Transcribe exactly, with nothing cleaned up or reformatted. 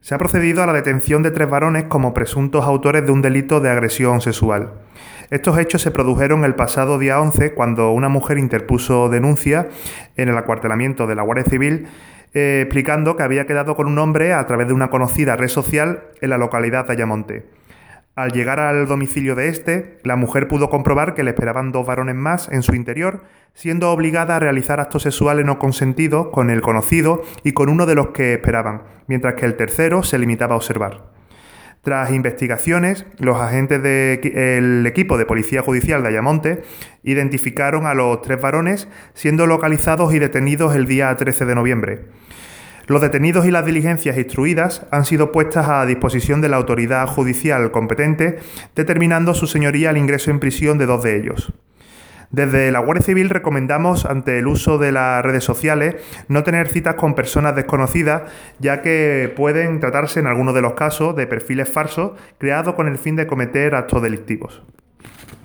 Se ha procedido a la detención de tres varones como presuntos autores de un delito de agresión sexual. Estos hechos se produjeron el pasado día once, cuando una mujer interpuso denuncia en el acuartelamiento de la Guardia Civil eh, explicando que había quedado con un hombre a través de una conocida red social en la localidad de Ayamonte. Al llegar al domicilio de este, la mujer pudo comprobar que le esperaban dos varones más en su interior, siendo obligada a realizar actos sexuales no consentidos con el conocido y con uno de los que esperaban, mientras que el tercero se limitaba a observar. Tras investigaciones, los agentes del equipo de Policía Judicial de Ayamonte identificaron a los tres varones, siendo localizados y detenidos el día trece de noviembre. Los detenidos y las diligencias instruidas han sido puestas a disposición de la autoridad judicial competente, determinando su señoría el ingreso en prisión de dos de ellos. Desde la Guardia Civil recomendamos, ante el uso de las redes sociales, no tener citas con personas desconocidas, ya que pueden tratarse en algunos de los casos de perfiles falsos creados con el fin de cometer actos delictivos.